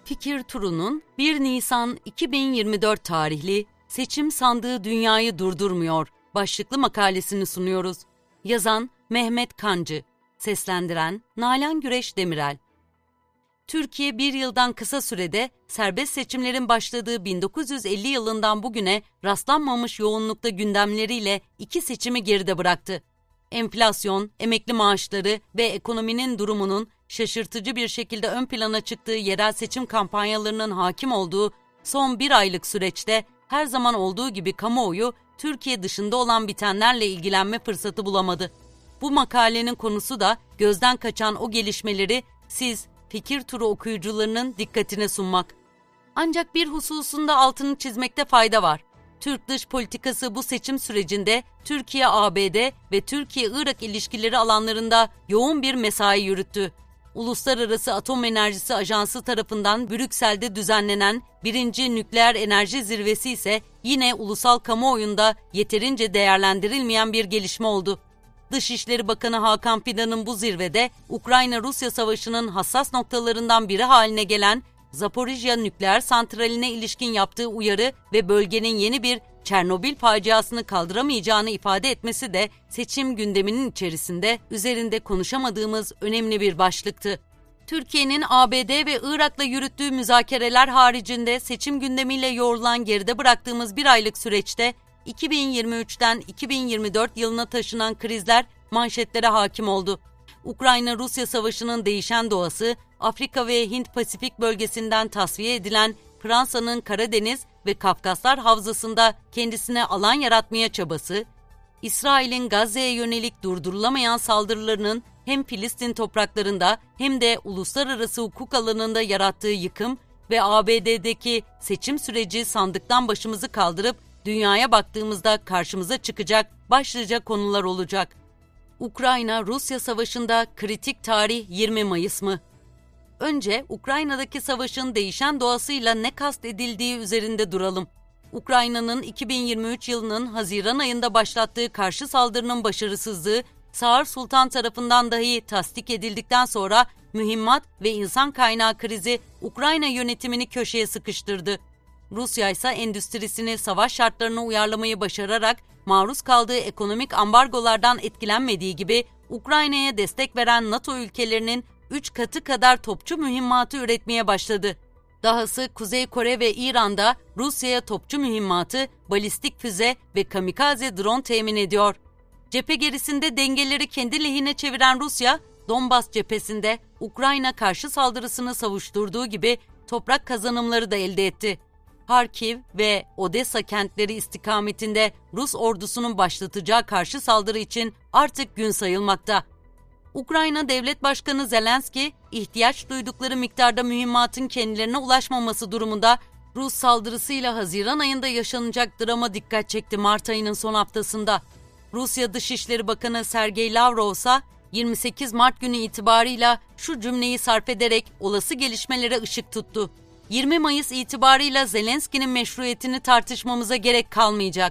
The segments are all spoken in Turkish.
Fikir Turu'nun 1 Nisan 2024 tarihli "Seçim sandığı dünyayı durdurmuyor" başlıklı makalesini sunuyoruz. Yazan Mehmet Kancı, seslendiren Nalan Güreş Demirel. Türkiye bir yıldan kısa sürede serbest seçimlerin başladığı 1950 yılından bugüne rastlanmamış yoğunlukta gündemleriyle 2 seçimi geride bıraktı. Enflasyon, emekli maaşları ve ekonominin durumunun şaşırtıcı bir şekilde ön plana çıktığı yerel seçim kampanyalarının hakim olduğu son 1 aylık süreçte her zaman olduğu gibi kamuoyu Türkiye dışında olan bitenlerle ilgilenme fırsatı bulamadı. Bu makalenin konusu da gözden kaçan o gelişmeleri siz Fikir Turu okuyucularının dikkatine sunmak. Ancak bir hususunda altını çizmekte fayda var. Türk dış politikası bu seçim sürecinde Türkiye-ABD ve Türkiye-Irak ilişkileri alanlarında yoğun bir mesai yürüttü. Uluslararası Atom Enerjisi Ajansı tarafından Brüksel'de düzenlenen 1. Nükleer Enerji Zirvesi ise yine ulusal kamuoyunda yeterince değerlendirilmeyen bir gelişme oldu. Dışişleri Bakanı Hakan Fidan'ın bu zirvede Ukrayna-Rusya savaşının hassas noktalarından biri haline gelen Zaporijya nükleer santraline ilişkin yaptığı uyarı ve bölgenin yeni bir Çernobil faciasını kaldıramayacağını ifade etmesi de seçim gündeminin içerisinde üzerinde konuşamadığımız önemli bir başlıktı. Türkiye'nin ABD ve Irak'la yürüttüğü müzakereler haricinde seçim gündemiyle yoğrulan geride bıraktığımız 1 aylık süreçte 2023'ten 2024 yılına taşınan krizler manşetlere hakim oldu. Ukrayna-Rusya savaşının değişen doğası, Afrika ve Hint-Pasifik bölgesinden tasfiye edilen Fransa'nın Karadeniz ve Kafkaslar Havzası'nda kendisine alan yaratmaya çabası, İsrail'in Gazze'ye yönelik durdurulamayan saldırılarının hem Filistin topraklarında hem de uluslararası hukuk alanında yarattığı yıkım ve ABD'deki seçim süreci sandıktan başımızı kaldırıp dünyaya baktığımızda karşımıza çıkacak başlıca konular olacak. Ukrayna-Rusya savaşında kritik tarih 20 Mayıs mı? Önce Ukrayna'daki savaşın değişen doğasıyla ne kastedildiği üzerinde duralım. Ukrayna'nın 2023 yılının Haziran ayında başlattığı karşı saldırının başarısızlığı, Sağır Sultan tarafından dahi tasdik edildikten sonra mühimmat ve insan kaynağı krizi Ukrayna yönetimini köşeye sıkıştırdı. Rusya ise endüstrisini savaş şartlarına uyarlamayı başararak maruz kaldığı ekonomik ambargolardan etkilenmediği gibi Ukrayna'ya destek veren NATO ülkelerinin 3 katı kadar topçu mühimmatı üretmeye başladı. Dahası Kuzey Kore ve İran'da Rusya'ya topçu mühimmatı, balistik füze ve kamikaze drone temin ediyor. Cephe gerisinde dengeleri kendi lehine çeviren Rusya, Donbas cephesinde Ukrayna karşı saldırısını savuşturduğu gibi toprak kazanımları da elde etti. Harkiv ve Odessa kentleri istikametinde Rus ordusunun başlatacağı karşı saldırı için artık gün sayılmakta. Ukrayna Devlet Başkanı Zelenski, ihtiyaç duydukları miktarda mühimmatın kendilerine ulaşmaması durumunda Rus saldırısıyla Haziran ayında yaşanacak drama dikkat çekti Mart ayının son haftasında. Rusya Dışişleri Bakanı Sergey Lavrov ise 28 Mart günü itibarıyla şu cümleyi sarf ederek olası gelişmelere ışık tuttu. 20 Mayıs itibarıyla Zelenski'nin meşruiyetini tartışmamıza gerek kalmayacak.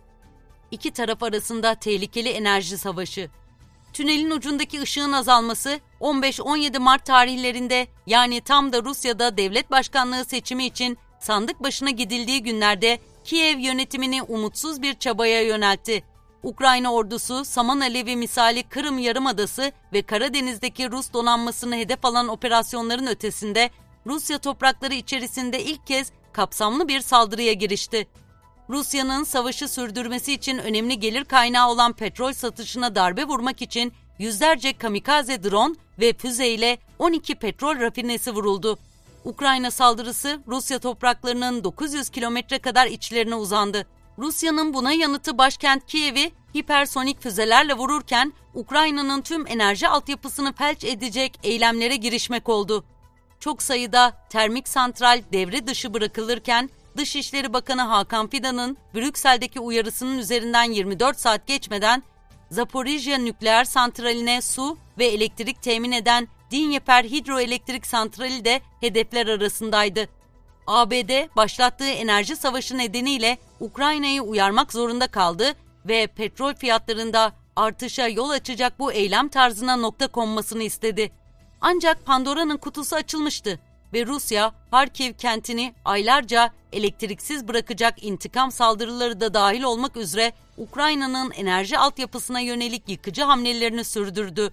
İki taraf arasında tehlikeli enerji savaşı. Tünelin ucundaki ışığın azalması 15-17 Mart tarihlerinde, yani tam da Rusya'da devlet başkanlığı seçimi için sandık başına gidildiği günlerde Kiev yönetimini umutsuz bir çabaya yöneltti. Ukrayna ordusu saman alevi misali Kırım Yarımadası ve Karadeniz'deki Rus donanmasını hedef alan operasyonların ötesinde Rusya toprakları içerisinde ilk kez kapsamlı bir saldırıya girişti. Rusya'nın savaşı sürdürmesi için önemli gelir kaynağı olan petrol satışına darbe vurmak için yüzlerce kamikaze drone ve füzeyle 12 petrol rafinesi vuruldu. Ukrayna saldırısı Rusya topraklarının 900 kilometre kadar içlerine uzandı. Rusya'nın buna yanıtı başkent Kiev'i hipersonik füzelerle vururken Ukrayna'nın tüm enerji altyapısını felç edecek eylemlere girişmek oldu. Çok sayıda termik santral devre dışı bırakılırken Dışişleri Bakanı Hakan Fidan'ın Brüksel'deki uyarısının üzerinden 24 saat geçmeden Zaporijya nükleer santraline su ve elektrik temin eden Dinyeper hidroelektrik santrali de hedefler arasındaydı. ABD başlattığı enerji savaşı nedeniyle Ukrayna'yı uyarmak zorunda kaldı ve petrol fiyatlarında artışa yol açacak bu eylem tarzına nokta konmasını istedi. Ancak Pandora'nın kutusu açılmıştı. ve Rusya, Harkiv kentini aylarca elektriksiz bırakacak intikam saldırıları da dahil olmak üzere Ukrayna'nın enerji altyapısına yönelik yıkıcı hamlelerini sürdürdü.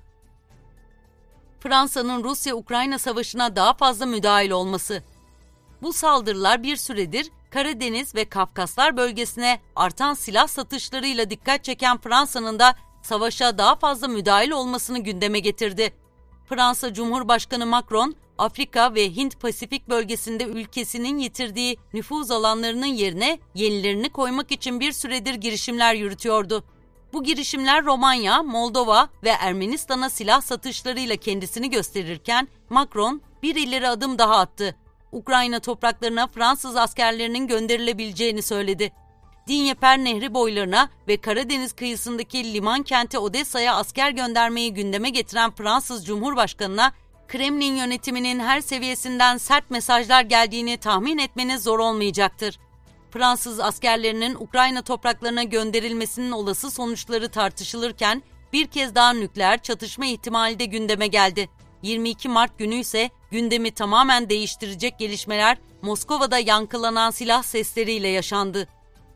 Fransa'nın Rusya-Ukrayna savaşına daha fazla müdahil olması. Bu saldırılar bir süredir Karadeniz ve Kafkaslar bölgesine artan silah satışlarıyla dikkat çeken Fransa'nın da savaşa daha fazla müdahil olmasını gündeme getirdi. Fransa Cumhurbaşkanı Macron, Afrika ve Hint-Pasifik bölgesinde ülkesinin yitirdiği nüfuz alanlarının yerine yenilerini koymak için bir süredir girişimler yürütüyordu. Bu girişimler Romanya, Moldova ve Ermenistan'a silah satışlarıyla kendisini gösterirken Macron bir ileri adım daha attı. Ukrayna topraklarına Fransız askerlerinin gönderilebileceğini söyledi. Dnyeper Nehri boylarına ve Karadeniz kıyısındaki liman kenti Odessa'ya asker göndermeyi gündeme getiren Fransız Cumhurbaşkanı'na Kremlin yönetiminin her seviyesinden sert mesajlar geldiğini tahmin etmeniz zor olmayacaktır. Fransız askerlerinin Ukrayna topraklarına gönderilmesinin olası sonuçları tartışılırken bir kez daha nükleer çatışma ihtimali de gündeme geldi. 22 Mart günü ise gündemi tamamen değiştirecek gelişmeler Moskova'da yankılanan silah sesleriyle yaşandı.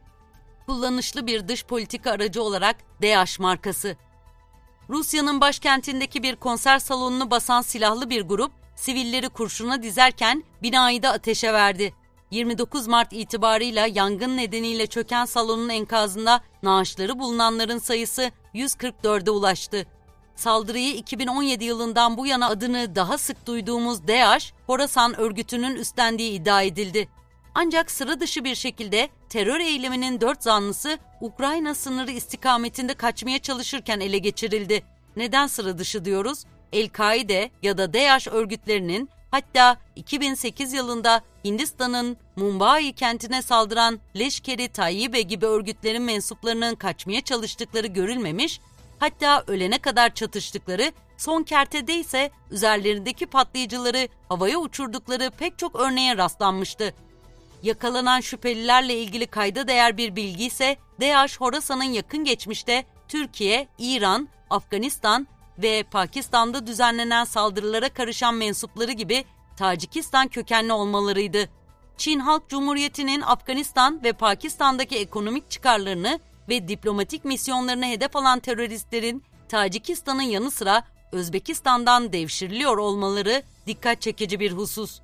Kullanışlı bir dış politika aracı olarak DH markası. Rusya'nın başkentindeki bir konser salonunu basan silahlı bir grup, sivilleri kurşuna dizerken binayı da ateşe verdi. 29 Mart itibarıyla yangın nedeniyle çöken salonun enkazında naaşları bulunanların sayısı 144'e ulaştı. Saldırıyı 2017 yılından bu yana adını daha sık duyduğumuz DH, Horasan örgütünün üstlendiği iddia edildi. Ancak sıra dışı bir şekilde terör eyleminin 4 zanlısı Ukrayna sınırı istikametinde kaçmaya çalışırken ele geçirildi. Neden sıra dışı diyoruz? El-Kaide ya da DH örgütlerinin hatta 2008 yılında Hindistan'ın Mumbai kentine saldıran Leşkeri Tayyibe gibi örgütlerin mensuplarının kaçmaya çalıştıkları görülmemiş, hatta ölene kadar çatıştıkları, son kertede ise üzerlerindeki patlayıcıları havaya uçurdukları pek çok örneğe rastlanmıştı. Yakalanan şüphelilerle ilgili kayda değer bir bilgi ise DH Horasan'ın yakın geçmişte Türkiye, İran, Afganistan ve Pakistan'da düzenlenen saldırılara karışan mensupları gibi Tacikistan kökenli olmalarıydı. Çin Halk Cumhuriyeti'nin Afganistan ve Pakistan'daki ekonomik çıkarlarını ve diplomatik misyonlarını hedef alan teröristlerin Tacikistan'ın yanı sıra Özbekistan'dan devşiriliyor olmaları dikkat çekici bir husus.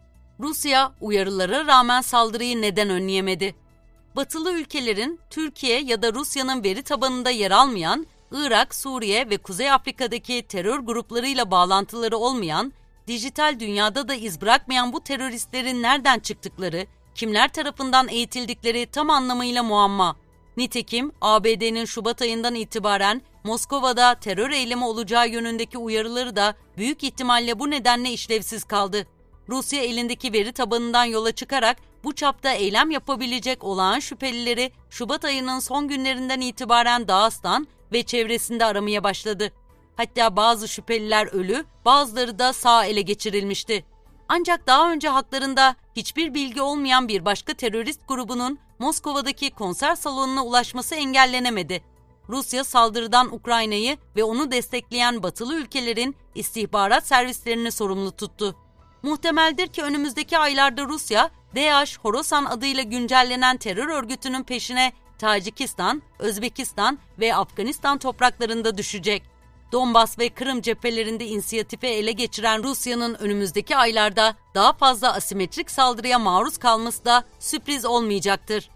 Rusya uyarılara rağmen saldırıyı neden önleyemedi? Batılı ülkelerin Türkiye ya da Rusya'nın veri tabanında yer almayan, Irak, Suriye ve Kuzey Afrika'daki terör gruplarıyla bağlantıları olmayan, dijital dünyada da iz bırakmayan bu teröristlerin nereden çıktıkları, kimler tarafından eğitildikleri tam anlamıyla muamma. Nitekim ABD'nin Şubat ayından itibaren Moskova'da terör eylemi olacağı yönündeki uyarıları da büyük ihtimalle bu nedenle işlevsiz kaldı. Rusya elindeki veri tabanından yola çıkarak bu çapta eylem yapabilecek olağan şüphelileri Şubat ayının son günlerinden itibaren Dağıstan ve çevresinde aramaya başladı. Hatta bazı şüpheliler ölü, bazıları da sağ ele geçirilmişti. Ancak daha önce haklarında hiçbir bilgi olmayan bir başka terörist grubunun Moskova'daki konser salonuna ulaşması engellenemedi. Rusya saldırıdan Ukrayna'yı ve onu destekleyen batılı ülkelerin istihbarat servislerini sorumlu tuttu. Muhtemeldir ki önümüzdeki aylarda Rusya, DH Horasan adıyla güncellenen terör örgütünün peşine Tacikistan, Özbekistan ve Afganistan topraklarında düşecek. Donbas ve Kırım cephelerinde inisiyatifi ele geçiren Rusya'nın önümüzdeki aylarda daha fazla asimetrik saldırıya maruz kalması da sürpriz olmayacaktır.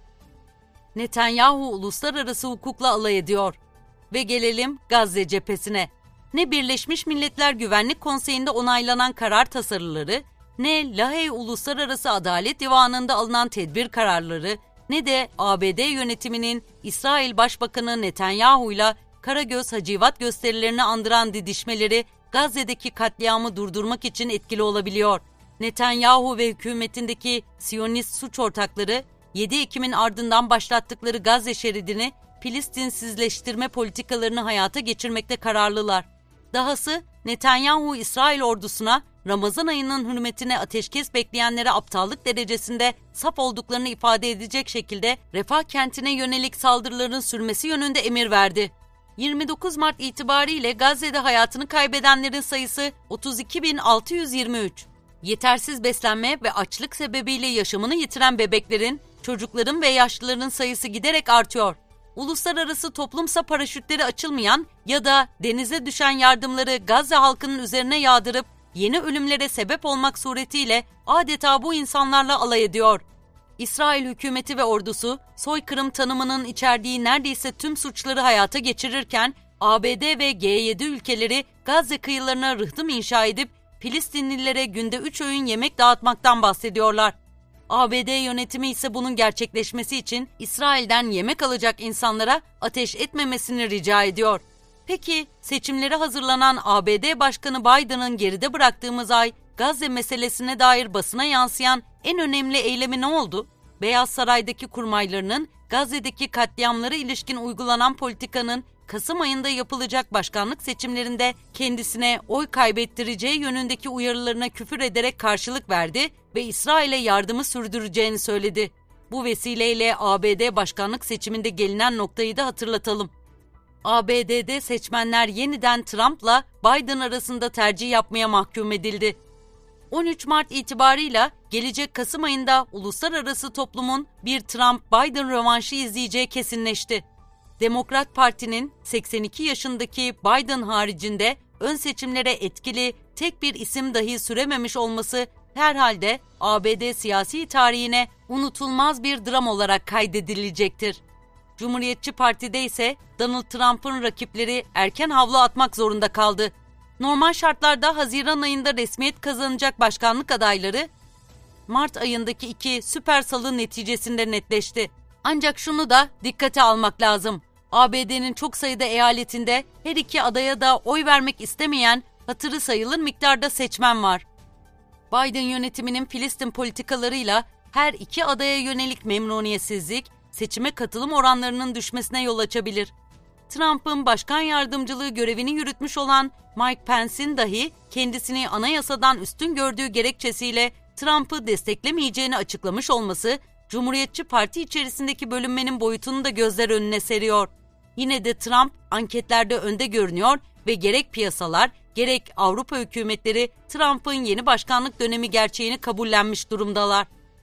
Netanyahu uluslararası hukukla alay ediyor. Ve gelelim Gazze cephesine. Ne Birleşmiş Milletler Güvenlik Konseyi'nde onaylanan karar tasarıları, ne Lahey Uluslararası Adalet Divanı'nda alınan tedbir kararları, ne de ABD yönetiminin İsrail Başbakanı Netanyahu'yla Karagöz Hacivat gösterilerini andıran didişmeleri Gazze'deki katliamı durdurmak için etkili olabiliyor. Netanyahu ve hükümetindeki Siyonist suç ortakları 7 Ekim'in ardından başlattıkları Gazze şeridini Filistinsizleştirme politikalarını hayata geçirmekte kararlılar. Dahası Netanyahu İsrail ordusuna Ramazan ayının hürmetine ateşkes bekleyenlere aptallık derecesinde saf olduklarını ifade edecek şekilde Refah kentine yönelik saldırıların sürmesi yönünde emir verdi. 29 Mart itibariyle Gazze'de hayatını kaybedenlerin sayısı 32.623. Yetersiz beslenme ve açlık sebebiyle yaşamını yitiren bebeklerin, çocukların ve yaşlıların sayısı giderek artıyor. Uluslararası toplumsa paraşütleri açılmayan ya da denize düşen yardımları Gazze halkının üzerine yağdırıp yeni ölümlere sebep olmak suretiyle adeta bu insanlarla alay ediyor. İsrail hükümeti ve ordusu soykırım tanımının içerdiği neredeyse tüm suçları hayata geçirirken ABD ve G7 ülkeleri Gazze kıyılarına rıhtım inşa edip Filistinlilere günde 3 öğün yemek dağıtmaktan bahsediyorlar. ABD yönetimi ise bunun gerçekleşmesi için İsrail'den yemek alacak insanlara ateş etmemesini rica ediyor. Peki seçimlere hazırlanan ABD Başkanı Biden'ın geride bıraktığımız ay Gazze meselesine dair basına yansıyan en önemli eylemi ne oldu? Beyaz Saray'daki kurmaylarının Gazze'deki katliamlara ilişkin uygulanan politikanın Kasım ayında yapılacak başkanlık seçimlerinde kendisine oy kaybettireceği yönündeki uyarılarına küfür ederek karşılık verdi ve İsrail'e yardımı sürdüreceğini söyledi. Bu vesileyle ABD başkanlık seçiminde gelinen noktayı da hatırlatalım. ABD'de seçmenler yeniden Trump'la Biden arasında tercih yapmaya mahkum edildi. 13 Mart itibarıyla gelecek Kasım ayında uluslararası toplumun bir Trump-Biden rövanşı izleyeceği kesinleşti. Demokrat Parti'nin 82 yaşındaki Biden haricinde ön seçimlere etkili tek bir isim dahi sürememiş olması herhalde ABD siyasi tarihine unutulmaz bir dram olarak kaydedilecektir. Cumhuriyetçi Parti'de ise Donald Trump'ın rakipleri erken havlu atmak zorunda kaldı. Normal şartlarda Haziran ayında resmiyet kazanacak başkanlık adayları Mart ayındaki 2 süper salı neticesinde netleşti. Ancak şunu da dikkate almak lazım. ABD'nin çok sayıda eyaletinde her iki adaya da oy vermek istemeyen hatırı sayılır miktarda seçmen var. Biden yönetiminin Filistin politikalarıyla her iki adaya yönelik memnuniyetsizlik, seçime katılım oranlarının düşmesine yol açabilir. Trump'ın başkan yardımcılığı görevini yürütmüş olan Mike Pence'in dahi kendisini anayasadan üstün gördüğü gerekçesiyle Trump'ı desteklemeyeceğini açıklamış olması, Cumhuriyetçi Parti içerisindeki bölünmenin boyutunu da gözler önüne seriyor. Yine de Trump anketlerde önde görünüyor ve gerek piyasalar gerek Avrupa hükümetleri Trump'ın yeni başkanlık dönemi gerçeğini kabullenmiş durumdalar.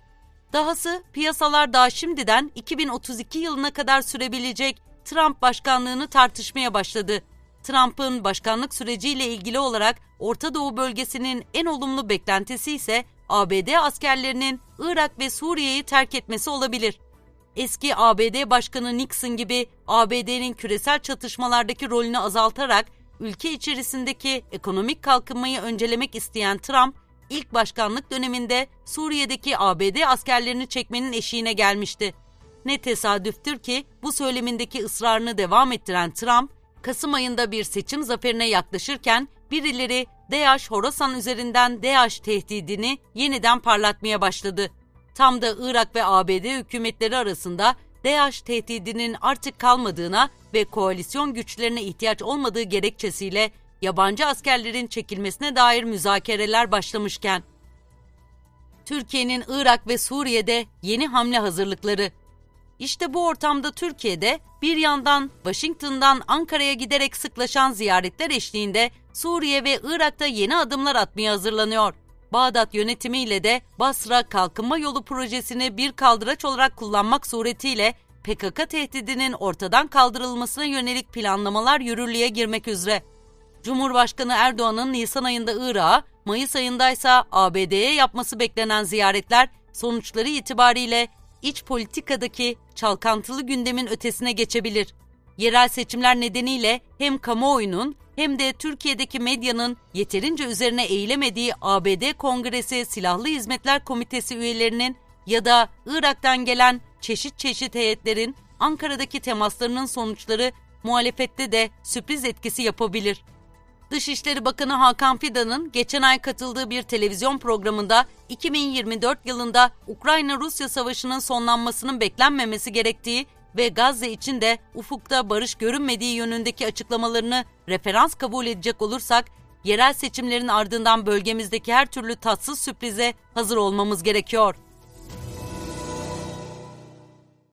Dahası piyasalar daha şimdiden 2032 yılına kadar sürebilecek Trump başkanlığını tartışmaya başladı. Trump'ın başkanlık süreciyle ilgili olarak Orta Doğu bölgesinin en olumlu beklentisi ise ABD askerlerinin Irak ve Suriye'yi terk etmesi olabilir. Eski ABD Başkanı Nixon gibi ABD'nin küresel çatışmalardaki rolünü azaltarak ülke içerisindeki ekonomik kalkınmayı öncelemek isteyen Trump, ilk başkanlık döneminde Suriye'deki ABD askerlerini çekmenin eşiğine gelmişti. Ne tesadüftür ki bu söylemindeki ısrarını devam ettiren Trump, Kasım ayında bir seçim zaferine yaklaşırken birileri DAEŞ-Horasan üzerinden DAEŞ tehdidini yeniden parlatmaya başladı. Tam da Irak ve ABD hükümetleri arasında DAEŞ tehdidinin artık kalmadığına ve koalisyon güçlerine ihtiyaç olmadığı gerekçesiyle yabancı askerlerin çekilmesine dair müzakereler başlamışken, Türkiye'nin Irak ve Suriye'de yeni hamle hazırlıkları. İşte bu ortamda Türkiye'de bir yandan Washington'dan Ankara'ya giderek sıklaşan ziyaretler eşliğinde Suriye ve Irak'ta yeni adımlar atmaya hazırlanıyor. Bağdat yönetimiyle de Basra Kalkınma Yolu projesini bir kaldıraç olarak kullanmak suretiyle PKK tehdidinin ortadan kaldırılmasına yönelik planlamalar yürürlüğe girmek üzere. Cumhurbaşkanı Erdoğan'ın Nisan ayında Irak'a, Mayıs ayındaysa ABD'ye yapması beklenen ziyaretler sonuçları itibariyle iç politikadaki çalkantılı gündemin ötesine geçebilir. Yerel seçimler nedeniyle hem kamuoyunun hem de Türkiye'deki medyanın yeterince üzerine eğilemediği ABD Kongresi Silahlı Hizmetler Komitesi üyelerinin ya da Irak'tan gelen çeşit heyetlerin Ankara'daki temaslarının sonuçları muhalefette de sürpriz etkisi yapabilir. Dışişleri Bakanı Hakan Fidan'ın geçen ay katıldığı bir televizyon programında 2024 yılında Ukrayna-Rusya savaşının sonlanmasının beklenmemesi gerektiği ve Gazze için de ufukta barış görünmediği yönündeki açıklamalarını referans kabul edecek olursak, yerel seçimlerin ardından bölgemizdeki her türlü tatsız sürprize hazır olmamız gerekiyor.